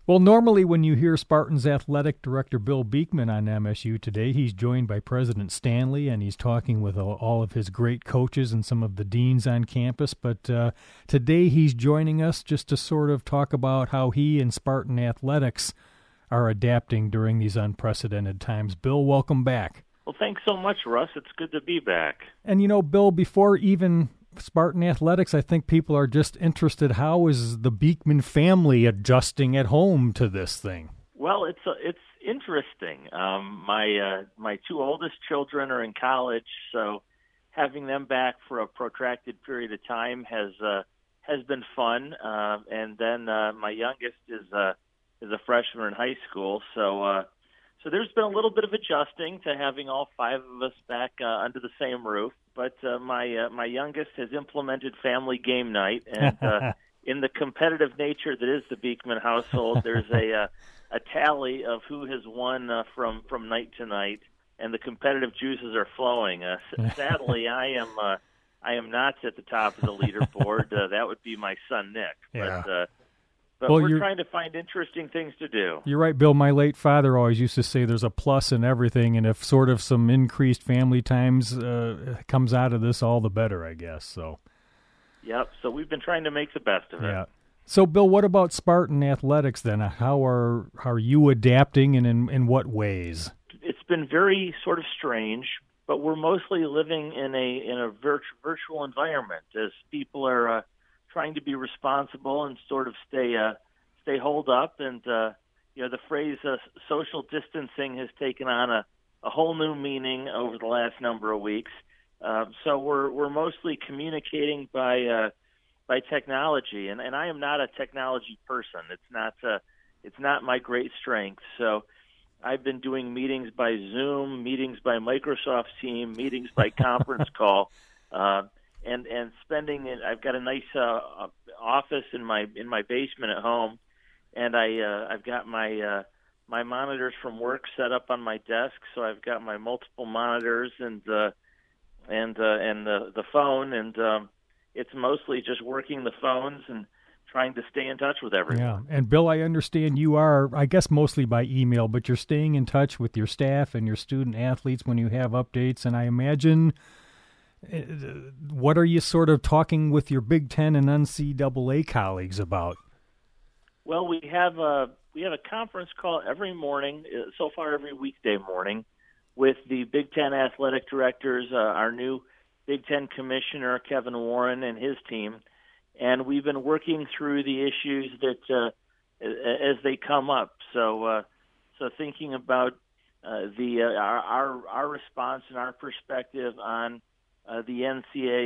Well, normally when you hear Spartans athletic director Bill Beekman on MSU today, he's joined by President Stanley, and he's talking with all of his great coaches and some of the deans on campus. But today he's joining us just to sort of talk about how he and Spartan athletics are adapting during these unprecedented times. Bill, welcome back. Well, thanks so much, Russ. It's good to be back. And, you know, Bill, before even Spartan athletics, I think people are just interested. How is the Beekman family adjusting at home to this thing? Well, it's interesting. My two oldest children are in college, so having them back for a protracted period of time has been fun. And then my youngest is a freshman in high school, so there's been a little bit of adjusting to having all five of us back under the same roof. But my youngest has implemented family game night, and in the competitive nature that is the Beekman household, there's a tally of who has won from night to night, and the competitive juices are flowing. Sadly, I am not at the top of the leaderboard. That would be my son Nick. Yeah. But well, we're trying to find interesting things to do. You're right, Bill. My late father always used to say there's a plus in everything, and if sort of some increased family times comes out of this, all the better, I guess. So. Yep, so we've been trying to make the best of it. Yeah. So, Bill, what about Spartan athletics then? How are you adapting, and in what ways? It's been very sort of strange, but we're mostly living in a virtual environment as people are trying to be responsible and sort of stay holed up. And the phrase social distancing has taken on a whole new meaning over the last number of weeks. So we're mostly communicating by technology, and I am not a technology person. It's not my great strength. So I've been doing meetings by Zoom, meetings by Microsoft Teams, meetings by conference call. And spending it. I've got a nice office in my basement at home, and I've got my monitors from work set up on my desk. So I've got my multiple monitors and the phone, and it's mostly just working the phones and trying to stay in touch with everyone. Yeah, and Bill, I understand you are, I guess, mostly by email, but you're staying in touch with your staff and your student athletes when you have updates, and I imagine. What are you sort of talking with your Big Ten and NCAA colleagues about? Well, we have a conference call every morning, so far every weekday morning, with the Big Ten athletic directors, our new Big Ten commissioner, Kevin Warren, and his team. And we've been working through the issues that as they come up. So thinking about our response and our perspective on the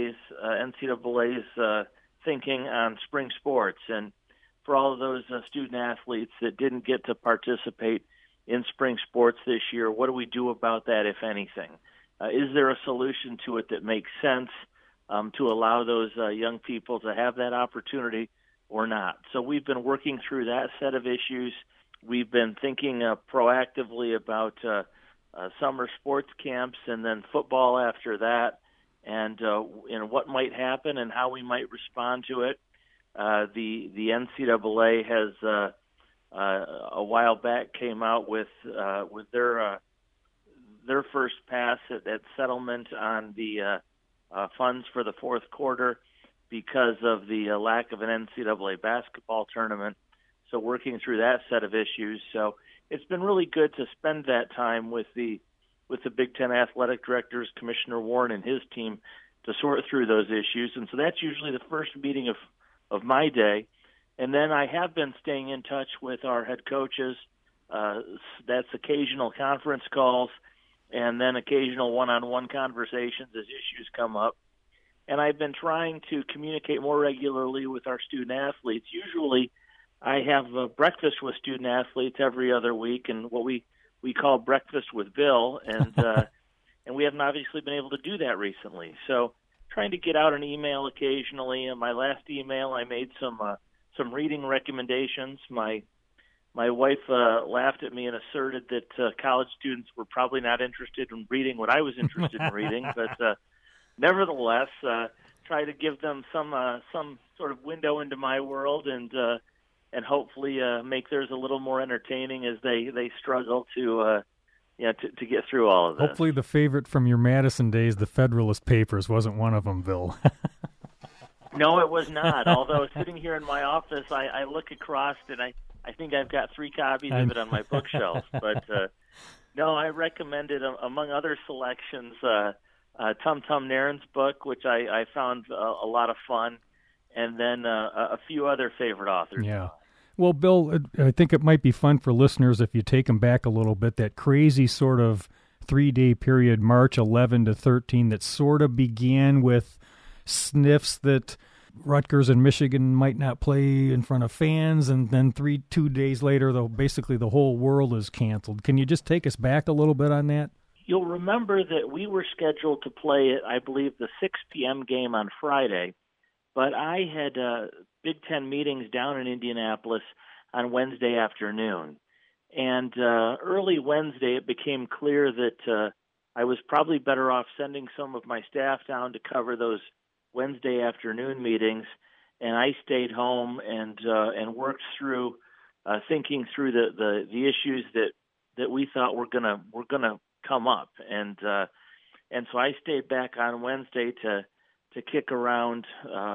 NCAA's thinking on spring sports, and for all of those student athletes that didn't get to participate in spring sports this year, what do we do about that, if anything? Is there a solution to it that makes sense to allow those young people to have that opportunity or not? So we've been working through that set of issues. We've been thinking proactively about summer sports camps and then football after that, and what might happen and how we might respond to it. The NCAA has a while back came out with their first pass at settlement on the funds for the fourth quarter because of the lack of an NCAA basketball tournament. So working through that set of issues. So it's been really good to spend that time with the Big Ten athletic directors, Commissioner Warren and his team, to sort through those issues. And so that's usually the first meeting of my day. And then I have been staying in touch with our head coaches. That's occasional conference calls and then occasional one-on-one conversations as issues come up. And I've been trying to communicate more regularly with our student athletes. Usually I have a breakfast with student athletes every other week, and what we call breakfast with Bill, and and we haven't obviously been able to do that recently. So trying to get out an email occasionally. In my last email, I made some reading recommendations. My wife laughed at me and asserted that college students were probably not interested in reading what I was interested in reading, but nevertheless, try to give them some sort of window into my world, and hopefully make theirs a little more entertaining as they struggle to get through all of this. Hopefully the favorite from your Madison days, the Federalist Papers, wasn't one of them, Bill. No, it was not. Although sitting here in my office, I look across and I think I've got 3 copies of it on my bookshelf. But no, I recommended, among other selections, Tum Tum Nairn's book, which I found a lot of fun, and then a few other favorite authors. Yeah. Well, Bill, I think it might be fun for listeners if you take them back a little bit, that crazy sort of 3-day period, March 11 to 13, that sort of began with sniffs that Rutgers and Michigan might not play in front of fans, and then 2 days later, though, basically the whole world is canceled. Can you just take us back a little bit on that? You'll remember that we were scheduled to play, I believe, the 6 p.m. game on Friday, but I had Big Ten meetings down in Indianapolis on Wednesday afternoon. And early Wednesday, it became clear that I was probably better off sending some of my staff down to cover those Wednesday afternoon meetings, and I stayed home and worked through thinking through the issues that we thought were gonna come up, and so I stayed back on Wednesday to kick around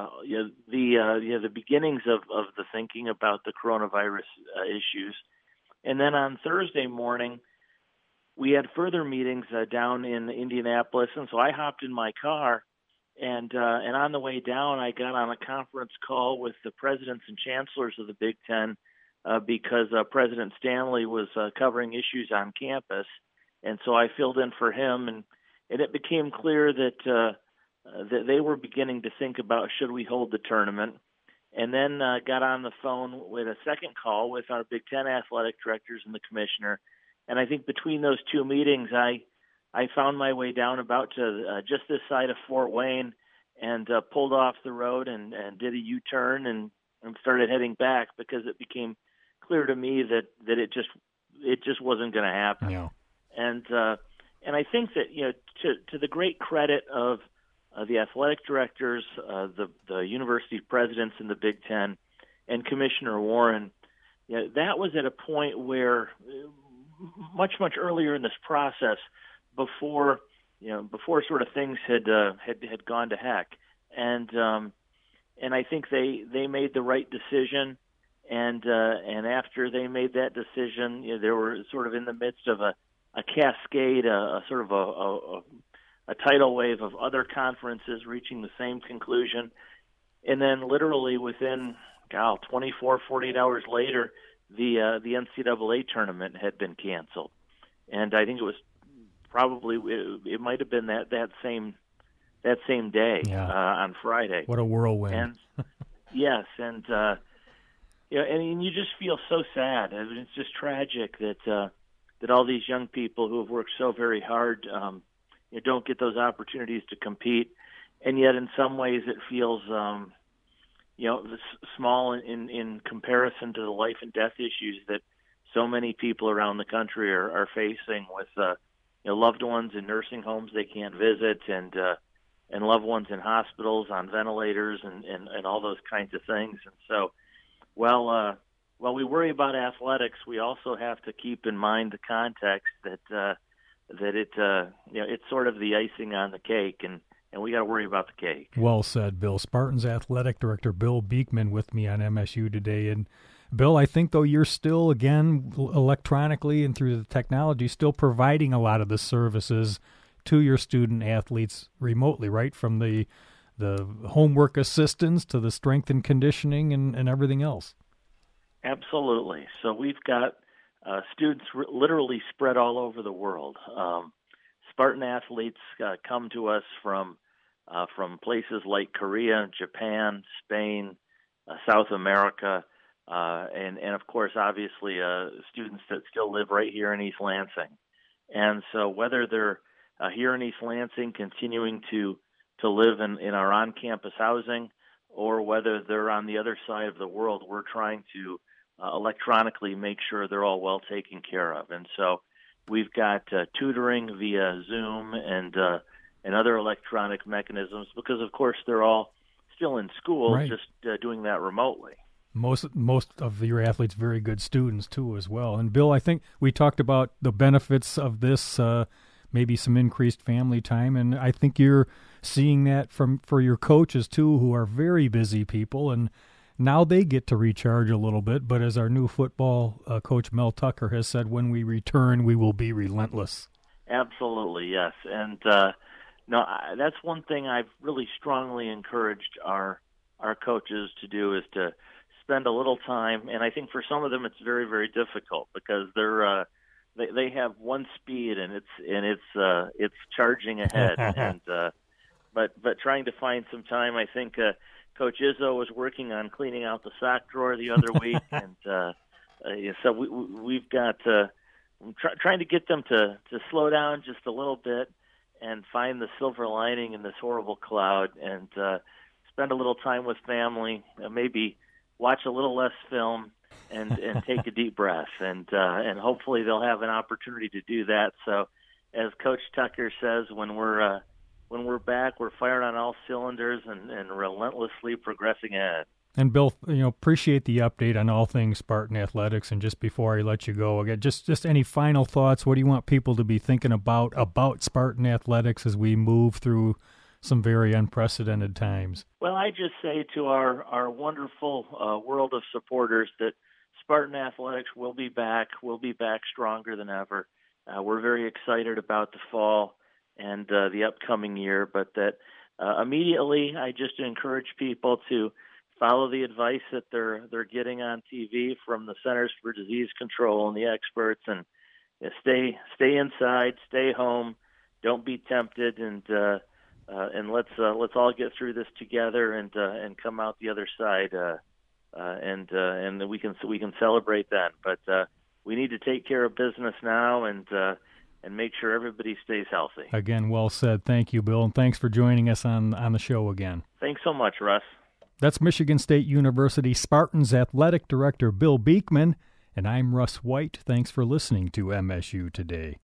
the beginnings of the thinking about the coronavirus issues, and then on Thursday morning we had further meetings down in Indianapolis, and so I hopped in my car. And on the way down, I got on a conference call with the presidents and chancellors of the Big Ten because President Stanley was covering issues on campus, and so I filled in for him. And it became clear that they were beginning to think about should we hold the tournament. And then got on the phone with a second call with our Big Ten athletic directors and the commissioner. And I think between those 2 meetings, I found my way down about to just this side of Fort Wayne and pulled off the road and did a U-turn and started heading back because it became clear to me that it just wasn't going to happen. Yeah. And I think that to the great credit of the athletic directors, the university presidents in the Big Ten, and Commissioner Warren, that was at a point where much earlier in this process, before sort of things had gone to heck, and I think they made the right decision, and after they made that decision, they were sort of in the midst of a cascade, a sort of a tidal wave of other conferences reaching the same conclusion, and then literally within 48 hours later, the NCAA tournament had been canceled, and I think it was. Probably it might have been that same day on Friday. What a whirlwind! And yes, and and you just feel so sad. I mean, it's just tragic that all these young people who have worked so very hard don't get those opportunities to compete, and yet in some ways it feels small in comparison to the life and death issues that so many people around the country are facing with. Loved ones in nursing homes they can't visit, and loved ones in hospitals on ventilators, and all those kinds of things. And so, while we worry about athletics, we also have to keep in mind the context that it's sort of the icing on the cake, and we got to worry about the cake. Well said, Bill. Spartans athletic director Bill Beekman with me on MSU today. And Bill, I think, though, you're still, again, electronically and through the technology, still providing a lot of the services to your student athletes remotely, right? From the homework assistance to the strength and conditioning and everything else. Absolutely. So we've got students literally spread all over the world. Spartan athletes come to us from places like Korea, Japan, Spain, South America, and of course, obviously, students that still live right here in East Lansing. And so whether they're here in East Lansing continuing to live in our on-campus housing, or whether they're on the other side of the world, we're trying to electronically make sure they're all well taken care of. And so we've got tutoring via Zoom and other electronic mechanisms because, of course, they're all still in school, right. Just doing that remotely. Most of your athletes very good students too as well. And Bill, I think we talked about the benefits of this, maybe some increased family time, and I think you're seeing that for your coaches too, who are very busy people, and now they get to recharge a little bit. But as our new football coach Mel Tucker has said, when we return, we will be relentless. Absolutely, yes. And that's one thing I've really strongly encouraged our coaches to do, is to spend a little time. And I think for some of them it's very, very difficult because they have one speed, and it's charging ahead. And but trying to find some time. I think Coach Izzo was working on cleaning out the sock drawer the other week, and so we've got trying to get them to slow down just a little bit and find the silver lining in this horrible cloud, and spend a little time with family, maybe watch a little less film, and take a deep breath, and hopefully they'll have an opportunity to do that. So, as Coach Tucker says, when we're back, we're firing on all cylinders and relentlessly progressing ahead. And Bill, appreciate the update on all things Spartan Athletics. And just before I let you go again, just any final thoughts? What do you want people to be thinking about Spartan Athletics as we move through some very unprecedented times? Well, I just say to our wonderful world of supporters that Spartan Athletics will be back. We'll be back stronger than ever. We're very excited about the fall and the upcoming year, but that immediately I just encourage people to follow the advice that they're getting on TV from the Centers for Disease Control and the experts, and stay inside, stay home, don't be tempted, and let's all get through this together and come out the other side, and we can celebrate that. But we need to take care of business now and make sure everybody stays healthy. Again, well said. Thank you, Bill, and thanks for joining us on the show again. Thanks so much, Russ. That's Michigan State University Spartans Athletic Director Bill Beekman, and I'm Russ White. Thanks for listening to MSU Today.